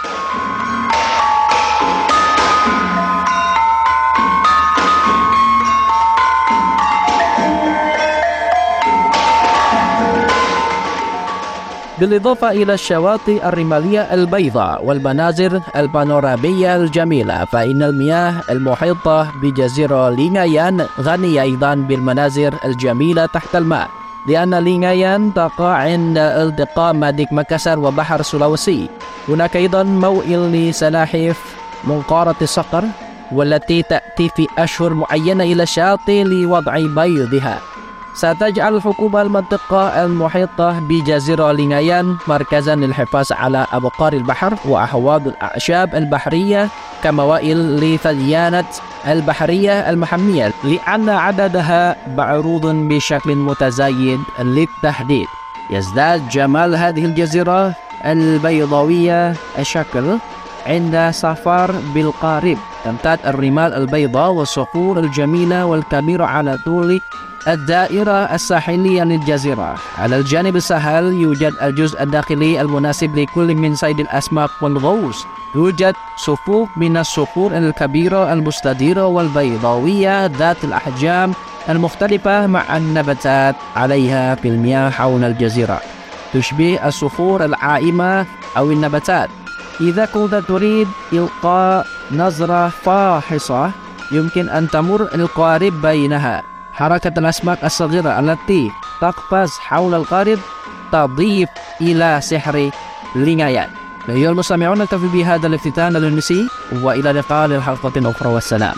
بالإضافة إلى الشواطئ الرمالية البيضاء والمناظر البانورامية الجميلة، فإن المياه المحيطة بجزيرة لينغايان غنية أيضا بالمناظر الجميلة تحت الماء، لأن لينغايان تقع عند التقاء مضيق ماكاسار وبحر سلوسي. هناك أيضا موئل لسلاحف منقارة الصقر، والتي تأتي في أشهر معينة إلى الشاطئ لوضع بيضها. ستجعل الحكومة المنطقة المحيطة بجزيرة لينغايان مركزا للحفاظ على أبقار البحر وأحواض الأعشاب البحرية كموائل لثدييات البحرية المحمية، لأن عددها معروض بشكل متزايد للتحديد. يزداد جمال هذه الجزيرة البيضاوية الشكل عند سفر بالقارب. تمتد الرمال البيضاء والصخور الجميلة والكبيرة على طول الدائرة الساحلية للجزيرة. على الجانب الساحل يوجد الجزء الداخلي المناسب لكل من صيد الأسماك والغوص، يوجد صفوف من الصخور الكبيرة المستديرة والبيضاوية ذات الأحجام المختلفة مع النباتات عليها في المياه حول الجزيرة تشبه الصخور العائمة أو النباتات. إذا كنت تريد إلقاء نظرة فاحصة يمكن أن تمر القارب بينها. حركة الأسماك الصغيرة التي تقفز حول القارب تضيف إلى سحر العنايات. أيها المستمعون، نكتفي بهذا الافتتان الأندونيسي وإلى لقاء للحلقة أخرى والسلام.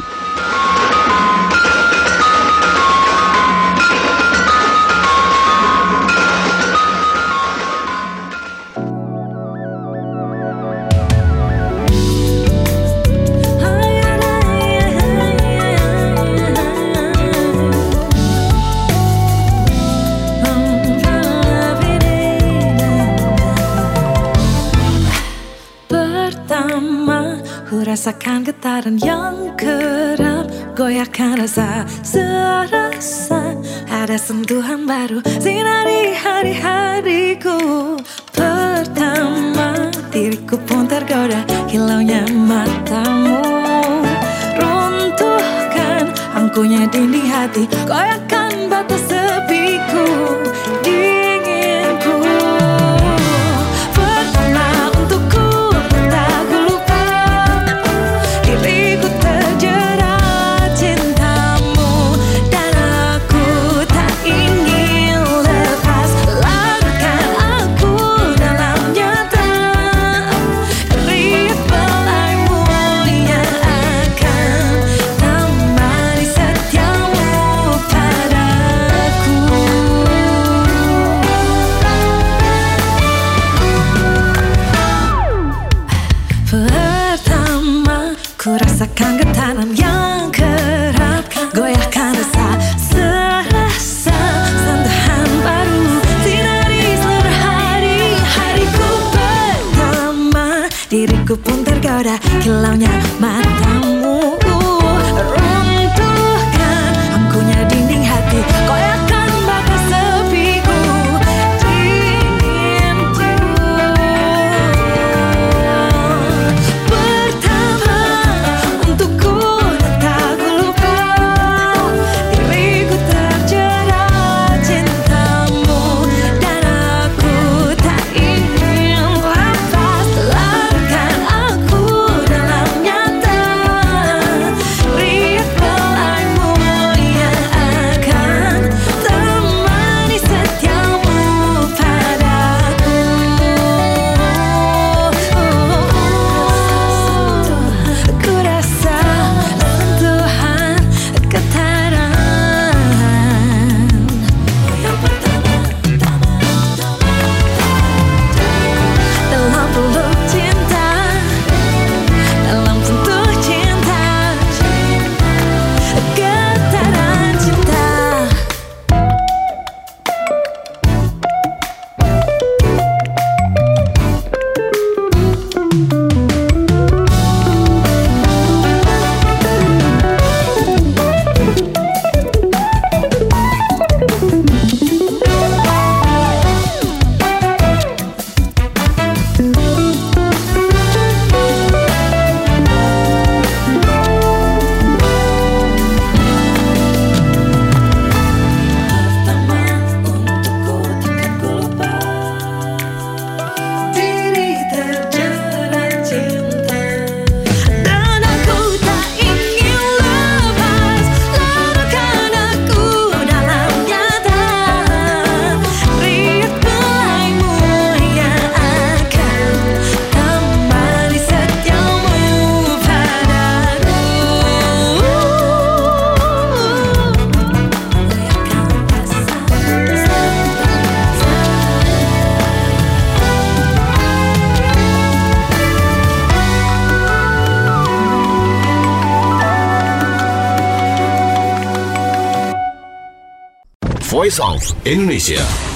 Rasakan getaran yang kerap goyahkan rasa serasa ada sentuhan baru sinari hari-hariku pertama. Diriku pun tergoda kilaunya matamu, runtuhkan angkuhnya dinding hati, goyahkan batas sepiku, dinginku. Pertama untukku tak lupa, diriku terjerat cintamu dan aku tak ingin lepas. Larutkan aku dalam nyata, riuh belaimu yang akan temani setiamu padaku. Pertama ku rasakan getaran yang kerap goyahkan rasa serasa sentuhan baru sinari seluruh hari-hariku. Pertama diriku pun tergoda kilaunya matamu, runtuhkan angkuhnya dinding hati, goyahkan batas sepiku, dinginku. Pertama untukku tak lupa, diriku terjerat cintamu dan aku tak ingin lepas. Larutkan aku dalam nyata, riuh belaimu yang akan temani setiamu padaku. Ku rasa sentuhan getaran yang pertama dalam peluk cinta, dalam sentuh cinta, getaran cinta. Pertama untukku tak lupa, diri terjerat cinta dan aku tak ingin lepas. Larutkan aku dalam nyata, riuh belaimu yang akan temani setiamu padaku. Goyahkan rasa Voice of Indonesia.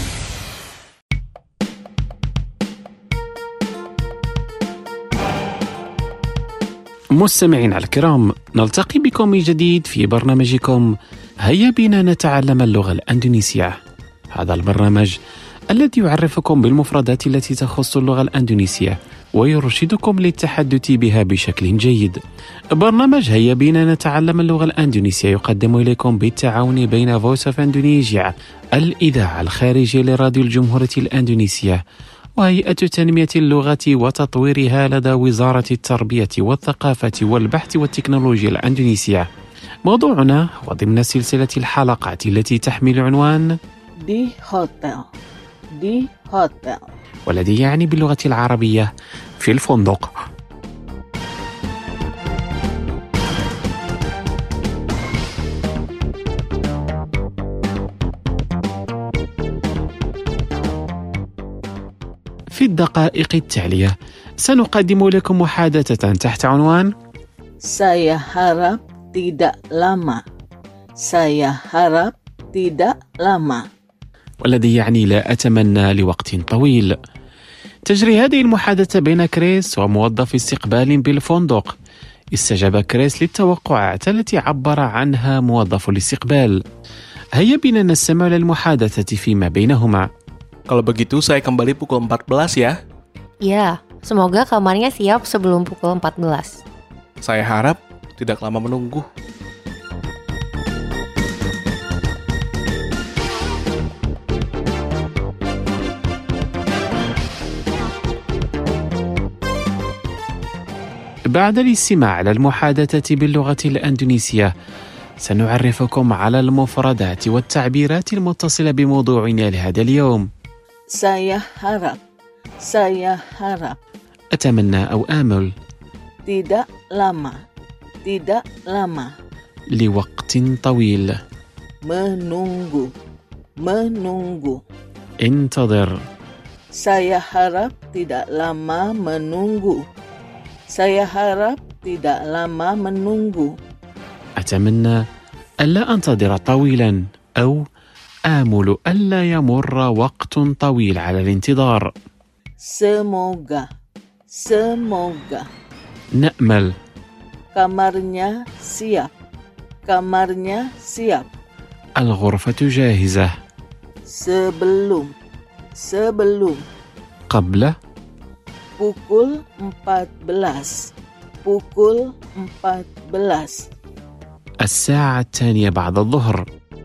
مستمعين الكرام، نلتقي بكم من جديد في برنامجكم هيا بنا نتعلم اللغة الأندونيسية. هذا البرنامج الذي يعرفكم بالمفردات التي تخص اللغة الأندونيسية ويرشدكم للتحدث بها بشكل جيد. برنامج هيا بنا نتعلم اللغة الأندونيسية يقدم إليكم بالتعاون بين Voice of Indonesia الإذاعة الخارجية لراديو الجمهورية الأندونيسية وهيئة تنمية اللغة وتطويرها لدى وزارة التربية والثقافة والبحث والتكنولوجيا الأندونيسية. موضوعنا هو ضمن سلسلة الحلقات التي تحمل عنوان دي هوتيل دي هوتيل، والذي يعني باللغة العربية في الفندق. في الدقائق التالية سنقدم لكم محادثة تحت عنوان Saya harap tidak lama. Saya harap tidak lama. والذي يعني لا أتمنى لوقت طويل. تجري هذه المحادثة بين كريس وموظف استقبال بالفندق. استجاب كريس للتوقعات التي عبر عنها موظف الاستقبال. هيا بنا نستمع للمحادثة فيما بينهما. Kalau begitu saya kembali pukul empat belas ya. Ya, semoga kamarnya siap sebelum pukul empat belas. Saya harap tidak lama menunggu. بعد الاستماع على المحادثة باللغة الأندونيسية سنعرفكم على المفردات والتعبيرات المتصلة بموضوعنا لهذا اليوم. Saya harap. Saya harap. أتمنى أو آمل. Tidak lama. Tidak lama. لوقت طويل. Menunggu. Menunggu. انتظر. Saya harap tidak lama menunggu. Saya harap tidak lama menunggu. أتمنى ألا أنتظر طويلا أو آمل ألا يمر وقت طويل على الانتظار. Semoga. Semoga. نأمل. Kamarnya siap. Kamarnya siap. الغرفة جاهزة. Sebelum. Sebelum. قبل. Pukul empat belas. Pukul empat belas. الساعة الثانية بعد الظهر.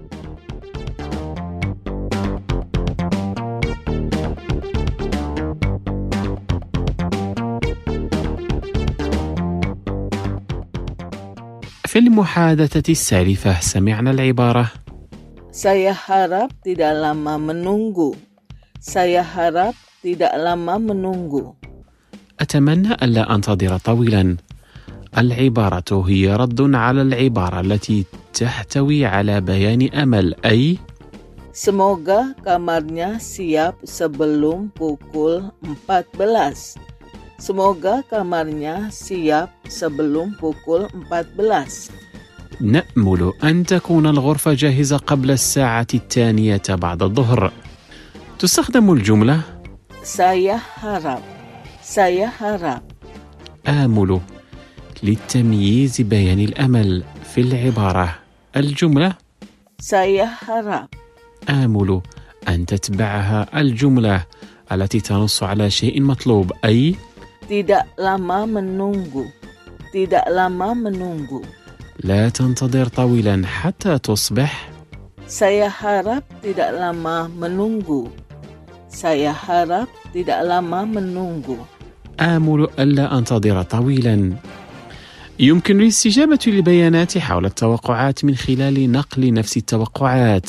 في المحادثة السالفة سمعنا العبارة Saya harap tidak lama menunggu. Saya harap tidak lama menunggu. أتمنى ألا أنتظر طويلا. العبارة هي رد على العبارة التي تحتوي على بيان أمل أي Semoga kamarnya siap sebelum pukul empat belas. Semoga kamarnya siap sebelum pukul empat belas. نأمل أن تكون الغرفة جاهزة قبل الساعة الثانية بعد الظهر. تستخدم الجملة Saya harap. Saya harap. آمل للتمييز بيان الأمل في العبارة. الجملة Saya harap. آمل أن تتبعها الجملة التي تنص على شيء مطلوب أي Tidak lama menunggu. Tidak lama menunggu. لا تنتظر طويلا حتى تصبح. Saya harap tidak lama menunggu. Saya harap tidak lama menunggu. آمل ألا أنتظر طويلا. يمكن الاستجابة للبيانات حول التوقعات من خلال نقل نفس التوقعات.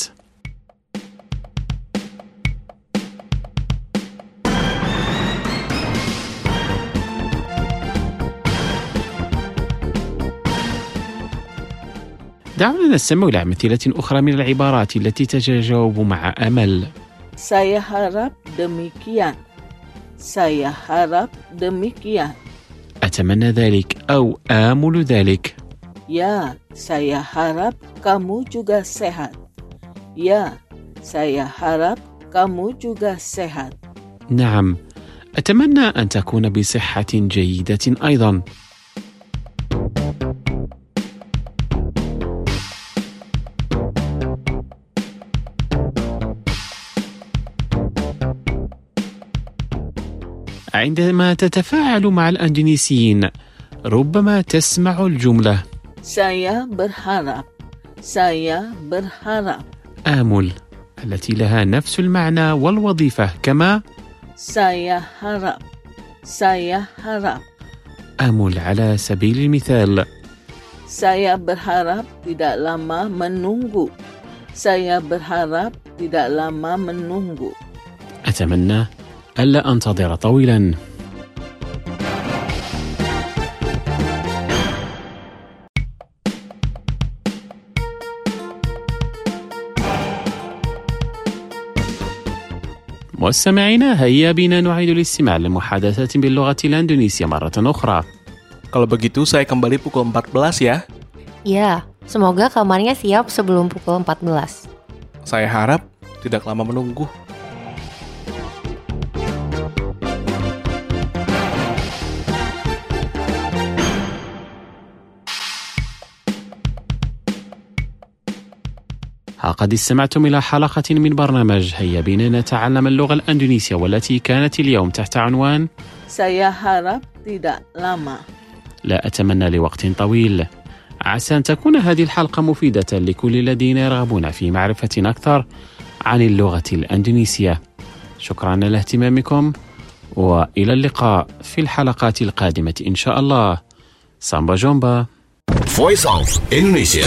دعونا نستمع إلى أمثلة أخرى من العبارات التي تتجاوب مع أمل. Saya harap demikian. Saya harap demikian. أتمنى ذلك أو آمل ذلك. Ya, saya harap kamu juga sehat. Ya, saya harap kamu juga sehat. نعم، أتمنى أن تكون بصحة جيدة أيضا. عندما تتفاعل مع الأندونيسيين ربما تسمع الجملة Saya berharap. Saya berharap. آمل التي لها نفس المعنى والوظيفة كما Saya harap. Saya harap. آمل على سبيل المثال. Saya berharap tidak lama menunggu. Saya berharap tidak lama menunggu. أتمنى ألا أنتظر طويلا. مستمعينا، هيا بنا نعيد الاستماع للمحادثة باللغة الأندونيسية مرة أخرى. Kalau begitu saya kembali pukul empat belas ya. Ya, semoga kamarnya siap sebelum pukul empat belas. Saya harap tidak lama menunggu. قد استمعتم إلى حلقة من برنامج هيا بنا نتعلم اللغة الأندونيسية، والتي كانت اليوم تحت عنوان Saya harap tidak lama. لا أتمنى لوقت طويل. عسى أن تكون هذه الحلقة مفيدة لكل الذين يرغبون في معرفة أكثر عن اللغة الأندونيسية. شكرا لاهتمامكم، وإلى اللقاء في الحلقات القادمة إن شاء الله. سامبا جومبا. Voice of Indonesia.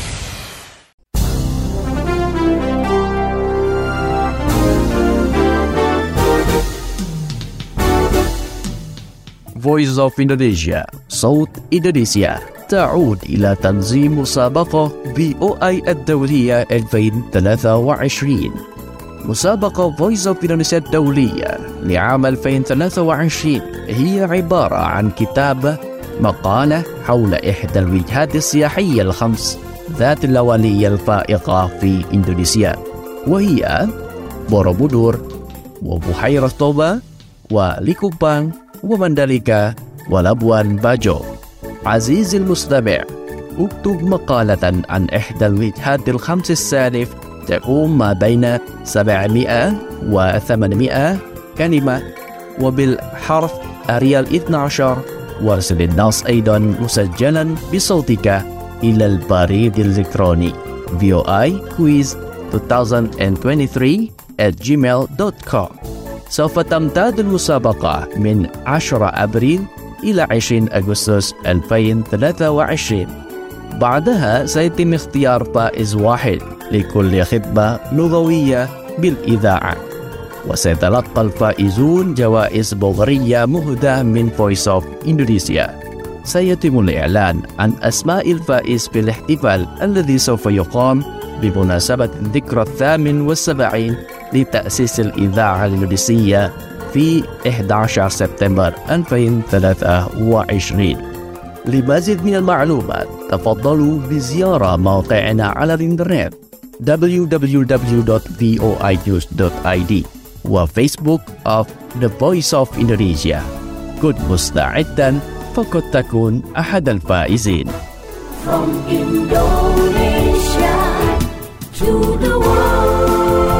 Voice of Indonesia, صوت إندونيسيا، تعود إلى تنظيم مسابقة في أو آي الدولية ألفين وثلاثة وعشرين. مسابقة Voice of Indonesia الدولية لعام ألفين وثلاثة وعشرين هي عبارة عن كتابة مقالة حول إحدى الوجهات السياحية الخمس ذات اللونية الفائقة في إندونيسيا، وهي بوروبودور وبحيرة توبا وليكوبان ومندليكا ولابوان باجو. عزيزي المستمع، اكتب مقالة عن إحدى الوجهات الخمس السالف تقوم ما بين سبعمائة وثمانمائة كلمة وبالحرف أريال اثني عشر. وارسل النص أيضا مسجلا بصوتك إلى البريد الإلكتروني في أو آي كويز ألفين وثلاثة وعشرين at gmail dot com. سوف تمتد المسابقة من عشرة أبريل إلى عشرين أغسطس ألفين وثلاثة وعشرين. بعدها سيتم اختيار فائز واحد لكل خدمة لغوية بالإذاعة، وسيتلقى الفائزون جوائز بغرية مهداة من Voice of Indonesia. سيتم الإعلان عن أسماء الفائز في الاحتفال الذي سوف يقام بمناسبة الذكرى الثامن والسبعين لتأسيس الإذاعة الإندونيسية في أحد عشر سبتمبر ألفين وثلاثة وعشرين. لمزيد من المعلومات تفضلوا بزيارة موقعنا على الإنترنت دبليو دبليو دبليو دوت في أو آي نيوز دوت آي دي وفيسبوك of The Voice of Indonesia. كن مستعدا فقد تكون أحد الفائزين. From Indonesia to the world.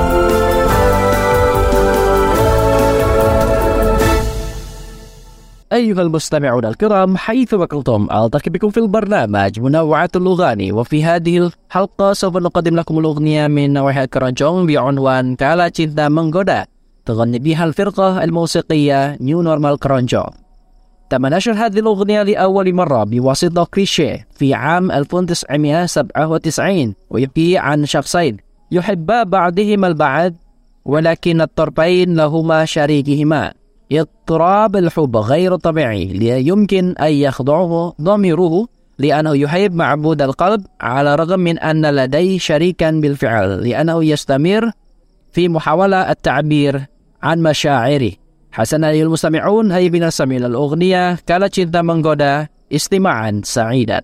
أيها المستمعون الكرام، حيثما كنتم ألتقي بكم في البرنامج منوعة الأغاني، وفي هذه الحلقة سوف نقدم لكم الأغنية من نوعية كرانجونج بعنوان Kala Cinta Menggoda، تغني بها الفرقة الموسيقية نيو نورمال كرانجونج. تم نشر هذه الأغنية لأول مرة بواسطة كريشيه في عام ألف وتسعمائة وسبعة وتسعين، ويحكي عن شخصين يحبا بعضهما البعض ولكن الطرفين لهما شريكهما. اضطراب الحب غير طبيعي لا يمكن أن يخضعه ضميره لأنه يحب معبود القلب على الرغم من أن لديه شريكا بالفعل، لأنه يستمر في محاولة التعبير عن مشاعره. حسنا أيها المستمعون، هيا بنا نستمع إلى الأغنية Kala Cinta Menggoda استماعا سعيدا.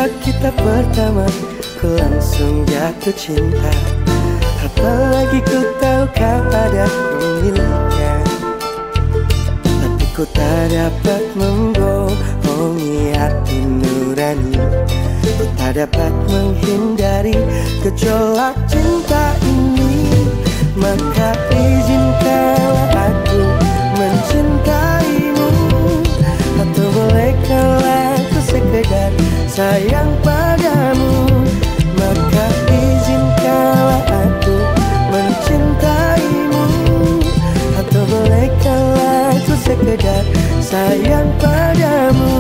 Ketika kita pertama, ku langsung jatuh cinta. Apalagi ku tahu kau ada pemiliknya, tapi ku tak dapat membohongi hati nurani. Ku tak dapat menghindari gejolak cinta ini. Maka izinkanlah aku mencintaimu, atau bolehkah aku sekedar sayang padamu. Maka izinkanlah aku mencintaimu, atau bolehkah aku sekedar sayang padamu.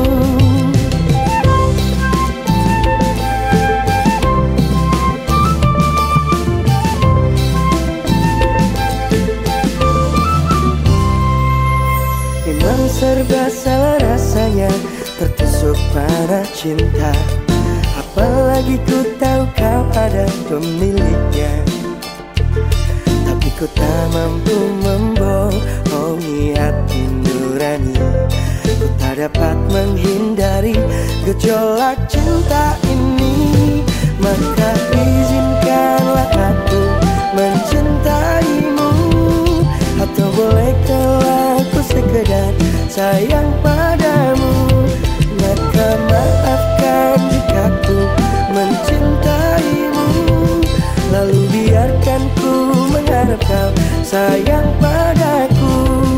Memang serba salah rasanya tertusuk panah cinta. Apalagi ku tahu kau ada pemiliknya, tapi ku tak mampu membohongi hati nurani. Ku tak dapat menghindari gejolak cinta ini. Maka izinkanlah aku mencintaimu, atau bolehkah aku sekedar sayang padamu. Maka maafkan jika ku mencintaimu, lalu biarkan ku mengharap kau sayang padaku.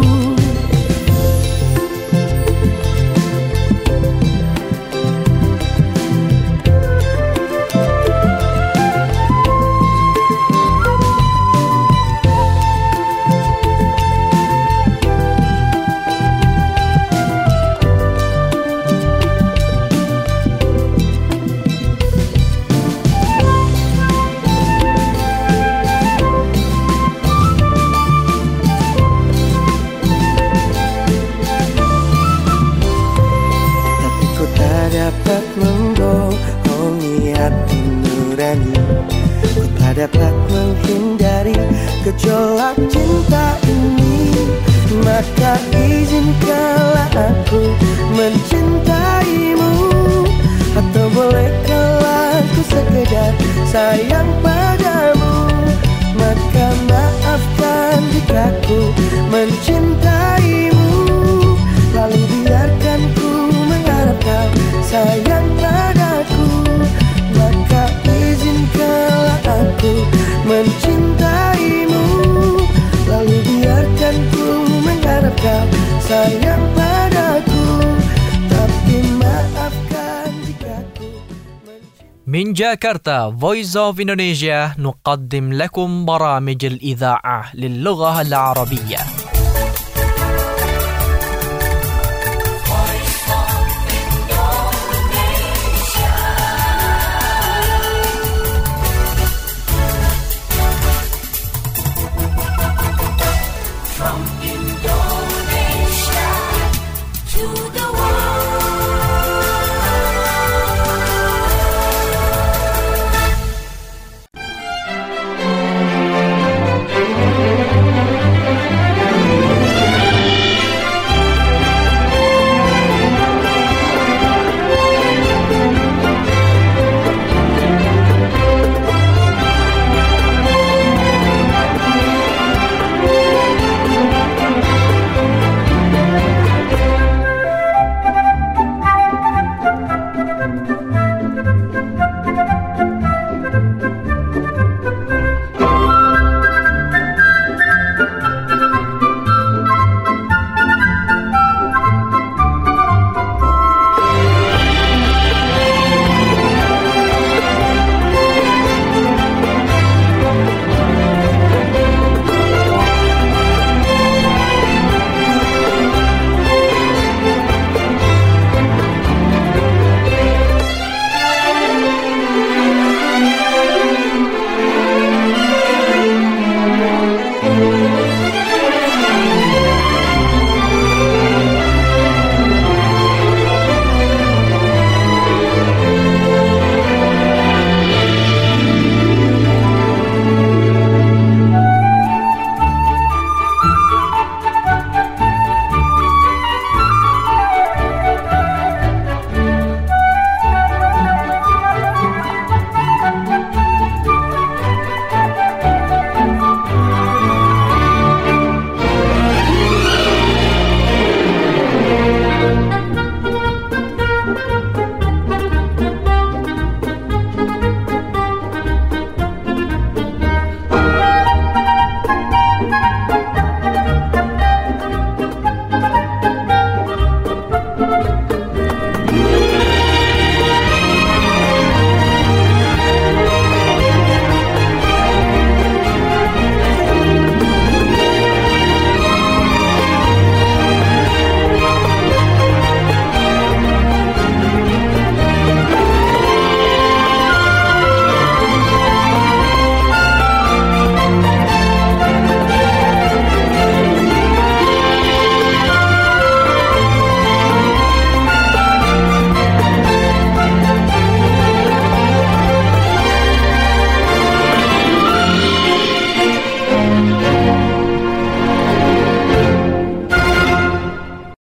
Dapat membohongi hati nurani. Ku tak dapat menghindari gejolak cinta ini. Maka izinkanlah aku mencintaimu, atau bolehkah aku sekedar sayang padamu. Maka maafkan jika ku mencintaimu, lalu biarkan ku mengharap kau sayang padaku. Maka izinkanlah aku mencintaimu, lalu biarkan ku mengharap kau sayang padaku. Tapi maafkan jika ku من جاكرتا Voice of Indonesia نقدم لكم برامج الإذاعة للغة العربية.